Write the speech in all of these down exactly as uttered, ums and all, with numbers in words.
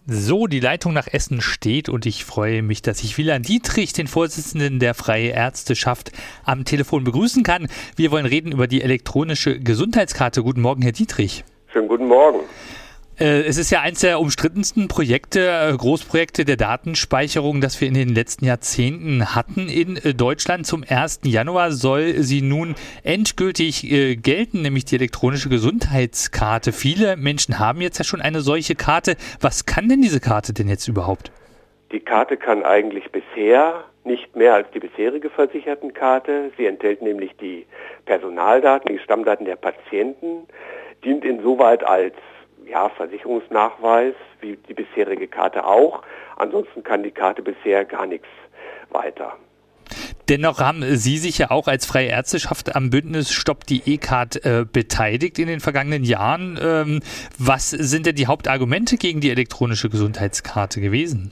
So, die Leitung nach Essen steht und ich freue mich, dass ich Wieland Dietrich, den Vorsitzenden der Freie Ärzteschaft, am Telefon begrüßen kann. Wir wollen reden über die elektronische Gesundheitskarte. Guten Morgen, Herr Dietrich. Schönen guten Morgen. Es ist ja eines der umstrittensten Projekte, Großprojekte der Datenspeicherung, das wir in den letzten Jahrzehnten hatten in Deutschland. Zum ersten Januar soll sie nun endgültig gelten, nämlich die elektronische Gesundheitskarte. Viele Menschen haben jetzt ja schon eine solche Karte. Was kann denn diese Karte denn jetzt überhaupt? Die Karte kann eigentlich bisher nicht mehr als die bisherige Versichertenkarte. Sie enthält nämlich die Personaldaten, die Stammdaten der Patienten, dient insoweit als Ja, Versicherungsnachweis, wie die bisherige Karte auch. Ansonsten kann die Karte bisher gar nichts weiter. Dennoch haben Sie sich ja auch als Freie Ärzteschaft am Bündnis Stopp die E-Card äh, beteiligt in den vergangenen Jahren. Ähm, was sind denn die Hauptargumente gegen die elektronische Gesundheitskarte gewesen?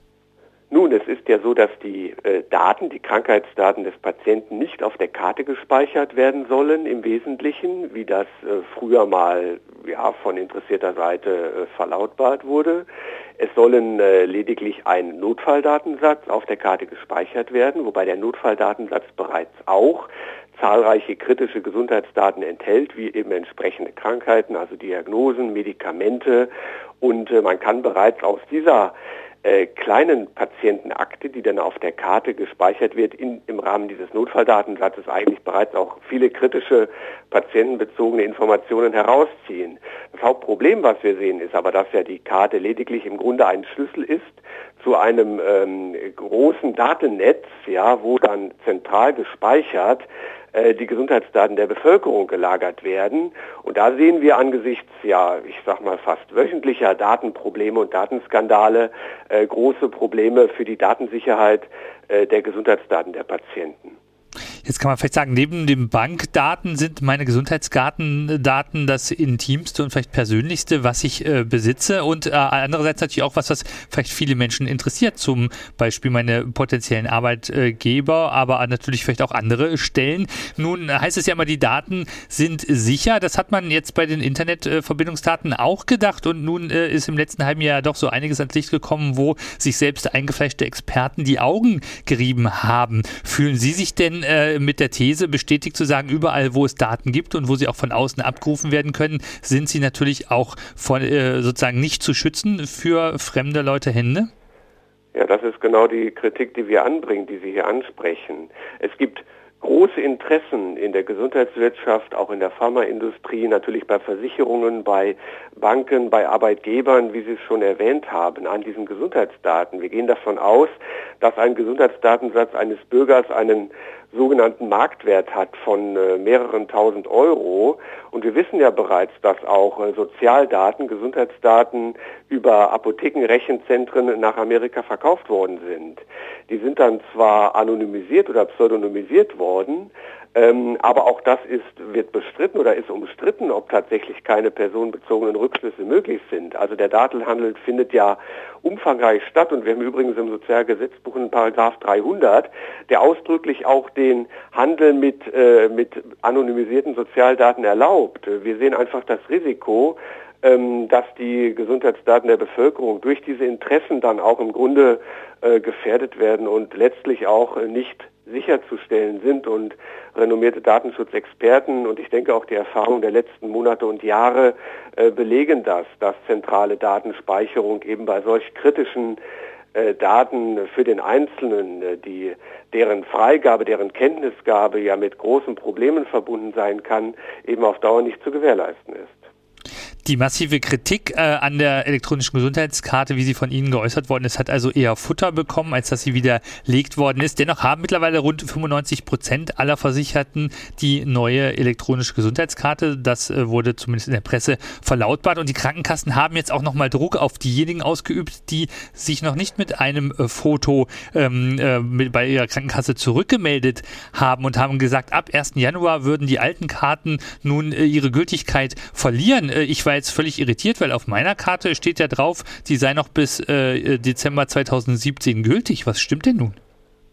Nun, es ist ja so, dass die äh, Daten, die Krankheitsdaten des Patienten nicht auf der Karte gespeichert werden sollen im Wesentlichen, wie das äh, früher mal ja, von interessierter Seite äh, verlautbart wurde. Es sollen äh, lediglich ein Notfalldatensatz auf der Karte gespeichert werden, wobei der Notfalldatensatz bereits auch zahlreiche kritische Gesundheitsdaten enthält, wie eben entsprechende Krankheiten, also Diagnosen, Medikamente, und äh, man kann bereits aus dieser Äh, kleinen Patientenakte, die dann auf der Karte gespeichert wird, in, im Rahmen dieses Notfalldatensatzes eigentlich bereits auch viele kritische patientenbezogene Informationen herausziehen. Das Hauptproblem, was wir sehen, ist aber, dass ja die Karte lediglich im Grunde ein Schlüssel ist zu einem ähm, großen Datennetz, ja, wo dann zentral gespeichert äh, die Gesundheitsdaten der Bevölkerung gelagert werden. Und da sehen wir angesichts, ja, ich sag mal fast wöchentlicher Datenprobleme und Datenskandale äh, große Probleme für die Datensicherheit äh, der Gesundheitsdaten der Patienten. Jetzt kann man vielleicht sagen, neben den Bankdaten sind meine Gesundheitsdaten das intimste und vielleicht persönlichste, was ich äh, besitze, und äh, andererseits natürlich auch was, was vielleicht viele Menschen interessiert, zum Beispiel meine potenziellen Arbeitgeber, aber natürlich vielleicht auch andere Stellen. Nun heißt es ja immer, die Daten sind sicher. Das hat man jetzt bei den Internetverbindungsdaten auch gedacht, und nun äh, ist im letzten halben Jahr doch so einiges ans Licht gekommen, wo sich selbst eingefleischte Experten die Augen gerieben haben. Fühlen Sie sich denn äh, mit der These bestätigt zu sagen, überall, wo es Daten gibt und wo sie auch von außen abgerufen werden können, sind sie natürlich auch von, äh, sozusagen nicht zu schützen für fremde Leute Hände? Ja, das ist genau die Kritik, die wir anbringen, die Sie hier ansprechen. Es gibt große Interessen in der Gesundheitswirtschaft, auch in der Pharmaindustrie, natürlich bei Versicherungen, bei Banken, bei Arbeitgebern, wie Sie es schon erwähnt haben, an diesen Gesundheitsdaten. Wir gehen davon aus, dass ein Gesundheitsdatensatz eines Bürgers einen sogenannten Marktwert hat von äh, mehreren tausend Euro. Und wir wissen ja bereits, dass auch äh, Sozialdaten, Gesundheitsdaten über Apothekenrechenzentren nach Amerika verkauft worden sind. Die sind dann zwar anonymisiert oder pseudonymisiert worden, ähm, aber auch das ist, wird bestritten oder ist umstritten, ob tatsächlich keine personenbezogenen Rückschlüsse möglich sind. Also der Datenhandel findet ja umfangreich statt, und wir haben übrigens im Sozialgesetzbuch einen Paragraph dreihundert, der ausdrücklich auch den Handel mit, äh, mit anonymisierten Sozialdaten erlaubt. Wir sehen einfach das Risiko, ähm, dass die Gesundheitsdaten der Bevölkerung durch diese Interessen dann auch im Grunde äh, gefährdet werden und letztlich auch äh, nicht sicherzustellen sind, und renommierte Datenschutzexperten und ich denke auch die Erfahrung der letzten Monate und Jahre äh, belegen das, dass zentrale Datenspeicherung eben bei solch kritischen äh, Daten für den Einzelnen, äh, die deren Freigabe, deren Kenntnisgabe ja mit großen Problemen verbunden sein kann, eben auf Dauer nicht zu gewährleisten ist. Die massive Kritik äh, an der elektronischen Gesundheitskarte, wie sie von Ihnen geäußert worden ist, hat also eher Futter bekommen, als dass sie widerlegt worden ist. Dennoch haben mittlerweile rund fünfundneunzig Prozent aller Versicherten die neue elektronische Gesundheitskarte. Das äh, wurde zumindest in der Presse verlautbart. Und die Krankenkassen haben jetzt auch nochmal Druck auf diejenigen ausgeübt, die sich noch nicht mit einem äh, Foto ähm, äh, mit, bei ihrer Krankenkasse zurückgemeldet haben und haben gesagt, ab ersten Januar würden die alten Karten nun äh, ihre Gültigkeit verlieren. Äh, ich war jetzt völlig irritiert, weil auf meiner Karte steht ja drauf, die sei noch bis äh, Dezember zweitausendsiebzehn gültig. Was stimmt denn nun?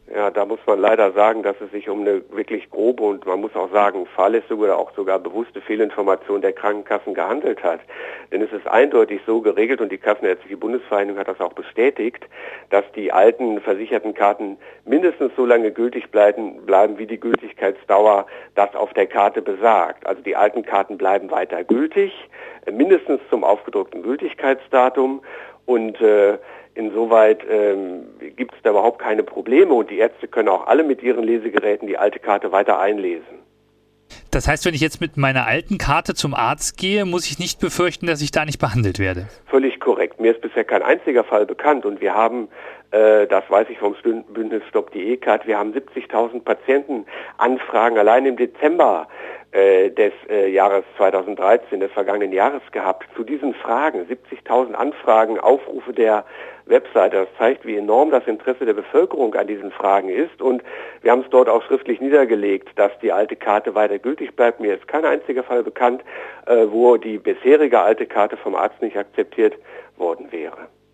Ja, da muss man leider sagen, dass es sich um eine wirklich grobe und man muss auch sagen, fahrlässige oder auch sogar bewusste Fehlinformation der Krankenkassen gehandelt hat. Denn es ist eindeutig so geregelt und die Kassenärztliche Bundesvereinigung hat das auch bestätigt, dass die alten versicherten Karten mindestens so lange gültig bleiben, bleiben wie die Gültigkeitsdauer das auf der Karte besagt. Also die alten Karten bleiben weiter gültig, mindestens zum aufgedruckten Gültigkeitsdatum und äh, Insoweit ähm, gibt es da überhaupt keine Probleme und die Ärzte können auch alle mit ihren Lesegeräten die alte Karte weiter einlesen. Das heißt, wenn ich jetzt mit meiner alten Karte zum Arzt gehe, muss ich nicht befürchten, dass ich da nicht behandelt werde? Völlig korrekt. Mir ist bisher kein einziger Fall bekannt und wir haben, äh, das weiß ich vom Bündnis Stopp die E-Card, wir haben siebzigtausend Patientenanfragen allein im Dezember äh, des äh, Jahres zweitausenddreizehn, des vergangenen Jahres gehabt, zu diesen Fragen. siebzigtausend Anfragen, Aufrufe der Webseite. Das zeigt, wie enorm das Interesse der Bevölkerung an diesen Fragen ist und wir haben es dort auch schriftlich niedergelegt, dass die alte Karte weiter gültig bleibt. Mir ist kein einziger Fall bekannt, äh, wo die bisherige alte Karte vom Arzt nicht akzeptiert worden wäre.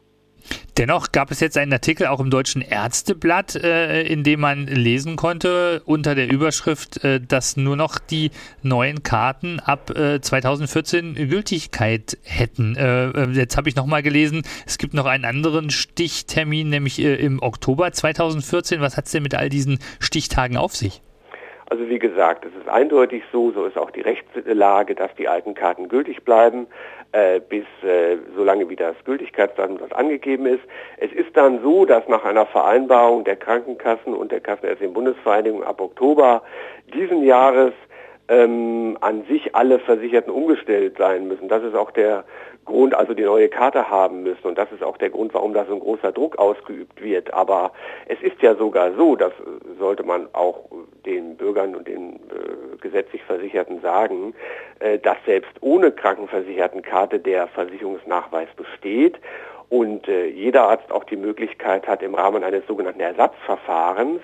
Dennoch gab es jetzt einen Artikel auch im Deutschen Ärzteblatt, äh, in dem man lesen konnte unter der Überschrift, äh, dass nur noch die neuen Karten ab äh, zweitausendvierzehn Gültigkeit hätten. Äh, jetzt habe ich nochmal gelesen, es gibt noch einen anderen Stichtermin, nämlich äh, im Oktober zweitausendvierzehn. Was hat es denn mit all diesen Stichtagen auf sich? Also wie gesagt, es ist eindeutig so, so ist auch die Rechtslage, dass die alten Karten gültig bleiben, äh, bis äh, solange wie das Gültigkeitsdatum dort angegeben ist. Es ist dann so, dass nach einer Vereinbarung der Krankenkassen und der Kassenärztlichen Bundesvereinigung ab Oktober diesen Jahres ähm, an sich alle Versicherten umgestellt sein müssen. Das ist auch der Grund, also die neue Karte haben müssen und das ist auch der Grund, warum da so ein großer Druck ausgeübt wird. Aber es ist ja sogar so, das sollte man auch den Bürgern und den äh, gesetzlich Versicherten sagen, äh, dass selbst ohne Krankenversichertenkarte der Versicherungsnachweis besteht und äh, jeder Arzt auch die Möglichkeit hat, im Rahmen eines sogenannten Ersatzverfahrens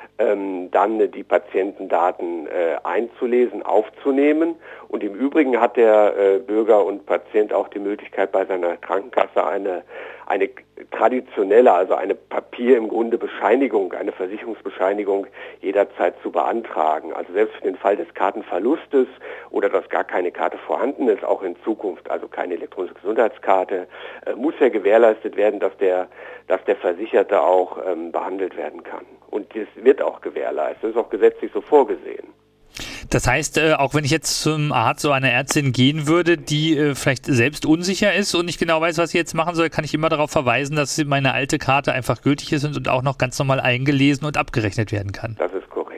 ähm, dann äh, die Patientendaten äh, einzulesen, aufzunehmen. Und im Übrigen hat der äh, Bürger und Patient auch die Möglichkeit, bei seiner Krankenkasse eine, eine traditionelle, also eine Papier im Grunde Bescheinigung, eine Versicherungsbescheinigung jederzeit zu beantragen. Also selbst für den Fall des Kartenverlustes oder dass gar keine Karte vorhanden ist, auch in Zukunft, also keine elektronische Gesundheitskarte, äh, muss ja gewährleistet werden, dass der, dass der Versicherte auch ähm, behandelt werden kann. Und das wird auch gewährleistet, das ist auch gesetzlich so vorgesehen. Das heißt, äh, auch wenn ich jetzt zum Arzt oder einer Ärztin gehen würde, die äh, vielleicht selbst unsicher ist und nicht genau weiß, was sie jetzt machen soll, kann ich immer darauf verweisen, dass meine alte Karte einfach gültig ist und auch noch ganz normal eingelesen und abgerechnet werden kann. Das ist korrekt.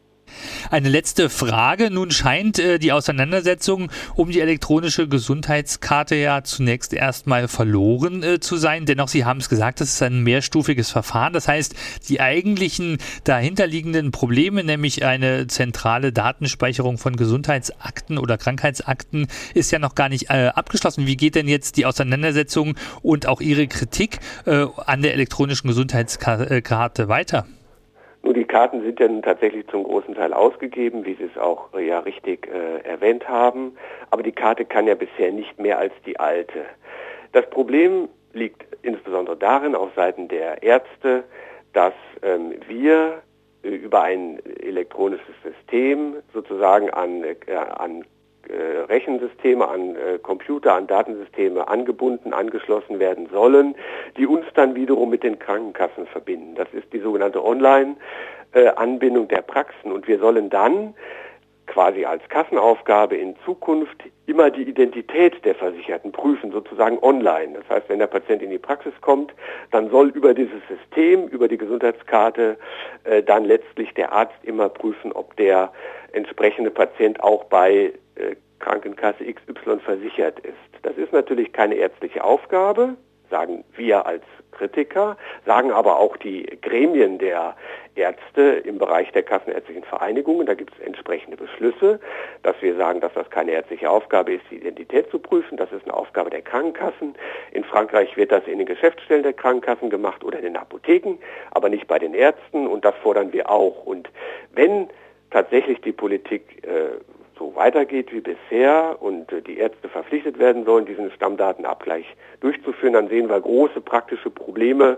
Eine letzte Frage. Nun scheint äh, die Auseinandersetzung um die elektronische Gesundheitskarte ja zunächst erstmal verloren äh, zu sein. Dennoch, Sie haben es gesagt, das ist ein mehrstufiges Verfahren. Das heißt, die eigentlichen dahinterliegenden Probleme, nämlich eine zentrale Datenspeicherung von Gesundheitsakten oder Krankheitsakten, ist ja noch gar nicht äh, abgeschlossen. Wie geht denn jetzt die Auseinandersetzung und auch Ihre Kritik äh, an der elektronischen Gesundheitskarte weiter? Nun, die Karten sind ja nun tatsächlich zum großen Teil ausgegeben, wie Sie es auch äh, ja richtig äh, erwähnt haben. Aber die Karte kann ja bisher nicht mehr als die alte. Das Problem liegt insbesondere darin, auf Seiten der Ärzte, dass ähm, wir äh, über ein elektronisches System sozusagen an, äh, an äh, Rechensysteme, an äh, Computer, an Datensysteme angebunden, angeschlossen werden sollen, die uns dann wiederum mit den Krankenkassen verbinden. Das ist die sogenannte Online-Anbindung der Praxen und wir sollen dann quasi als Kassenaufgabe in Zukunft immer die Identität der Versicherten prüfen, sozusagen online. Das heißt, wenn der Patient in die Praxis kommt, dann soll über dieses System, über die Gesundheitskarte, äh, dann letztlich der Arzt immer prüfen, ob der entsprechende Patient auch bei äh, Krankenkasse X Y versichert ist. Das ist natürlich keine ärztliche Aufgabe, sagen wir als Kritiker, sagen aber auch die Gremien der Ärzte im Bereich der kassenärztlichen Vereinigungen. Da gibt es entsprechende Beschlüsse, dass wir sagen, dass das keine ärztliche Aufgabe ist, die Identität zu prüfen. Das ist eine Aufgabe der Krankenkassen. In Frankreich wird das in den Geschäftsstellen der Krankenkassen gemacht oder in den Apotheken, aber nicht bei den Ärzten und das fordern wir auch. Und wenn tatsächlich die Politik äh, so weitergeht wie bisher und äh, die Ärzte verpflichtet werden sollen, diesen Stammdatenabgleich durchzuführen, dann sehen wir große praktische Probleme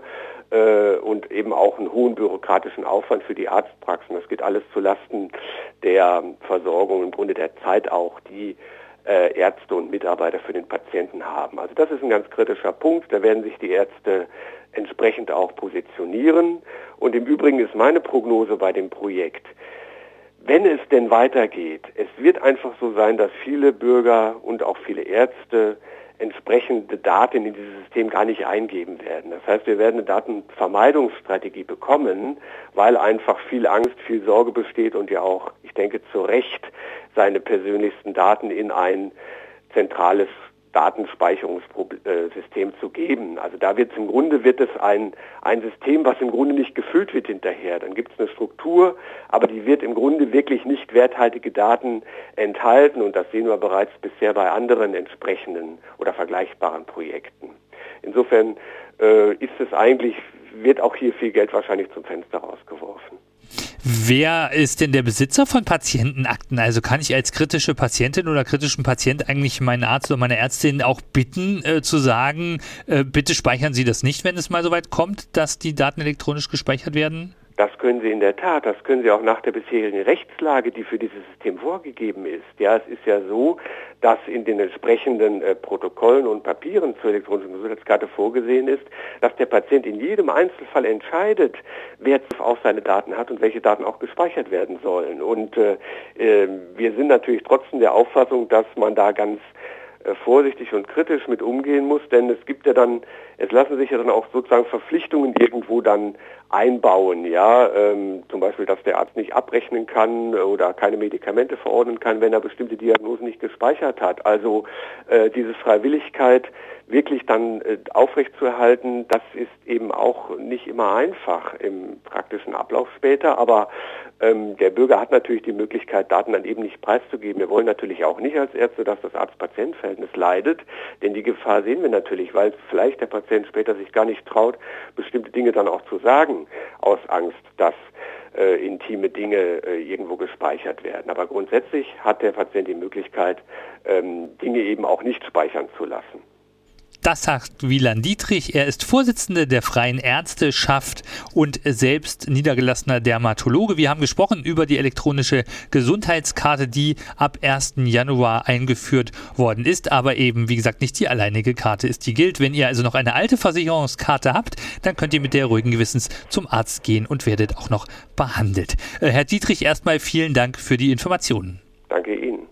äh, und eben auch einen hohen bürokratischen Aufwand für die Arztpraxen. Das geht alles zulasten der Versorgung, im Grunde der Zeit auch, die äh, Ärzte und Mitarbeiter für den Patienten haben. Also das ist ein ganz kritischer Punkt. Da werden sich die Ärzte entsprechend auch positionieren. Und im Übrigen ist meine Prognose bei dem Projekt, wenn es denn weitergeht, es wird einfach so sein, dass viele Bürger und auch viele Ärzte entsprechende Daten in dieses System gar nicht eingeben werden. Das heißt, wir werden eine Datenvermeidungsstrategie bekommen, weil einfach viel Angst, viel Sorge besteht und ja auch, ich denke, zu Recht seine persönlichsten Daten in ein zentrales Datenspeicherungssystem zu geben. Also da wird es im Grunde wird es ein, ein System, was im Grunde nicht gefüllt wird hinterher. Dann gibt es eine Struktur, aber die wird im Grunde wirklich nicht werthaltige Daten enthalten und das sehen wir bereits bisher bei anderen entsprechenden oder vergleichbaren Projekten. Insofern äh, ist es eigentlich, wird auch hier viel Geld wahrscheinlich zum Fenster rausgeworfen. Wer ist denn der Besitzer von Patientenakten? Also kann ich als kritische Patientin oder kritischen Patient eigentlich meinen Arzt oder meine Ärztin auch bitten, äh, zu sagen, äh, bitte speichern Sie das nicht, wenn es mal so weit kommt, dass die Daten elektronisch gespeichert werden? Das können Sie in der Tat, das können Sie auch nach der bisherigen Rechtslage, die für dieses System vorgegeben ist. Ja, es ist ja so, dass in den entsprechenden äh, Protokollen und Papieren zur elektronischen Gesundheitskarte vorgesehen ist, dass der Patient in jedem Einzelfall entscheidet, wer Zugriff auf seine Daten hat und welche Daten auch gespeichert werden sollen. Und äh, äh, wir sind natürlich trotzdem der Auffassung, dass man da ganz äh, vorsichtig und kritisch mit umgehen muss, denn es gibt ja dann, es lassen sich ja dann auch sozusagen Verpflichtungen irgendwo dann einbauen, ja, ähm, zum Beispiel, dass der Arzt nicht abrechnen kann oder keine Medikamente verordnen kann, wenn er bestimmte Diagnosen nicht gespeichert hat. Also äh, diese Freiwilligkeit wirklich dann äh, aufrechtzuerhalten, das ist eben auch nicht immer einfach im praktischen Ablauf später, aber ähm, der Bürger hat natürlich die Möglichkeit, Daten dann eben nicht preiszugeben. Wir wollen natürlich auch nicht als Ärzte, dass das Arzt-Patient-Verhältnis leidet, denn die Gefahr sehen wir natürlich, weil vielleicht der Patient später sich gar nicht traut, bestimmte Dinge dann auch zu sagen, aus Angst, dass äh, intime Dinge äh, irgendwo gespeichert werden. Aber grundsätzlich hat der Patient die Möglichkeit, ähm, Dinge eben auch nicht speichern zu lassen. Das sagt Wieland Dietrich. Er ist Vorsitzender der Freien Ärzteschaft und selbst niedergelassener Dermatologe. Wir haben gesprochen über die elektronische Gesundheitskarte, die ab ersten Januar eingeführt worden ist, aber eben, wie gesagt, nicht die alleinige Karte ist, die gilt. Wenn ihr also noch eine alte Versicherungskarte habt, dann könnt ihr mit der ruhigen Gewissens zum Arzt gehen und werdet auch noch behandelt. Herr Dietrich, erstmal vielen Dank für die Informationen. Danke Ihnen.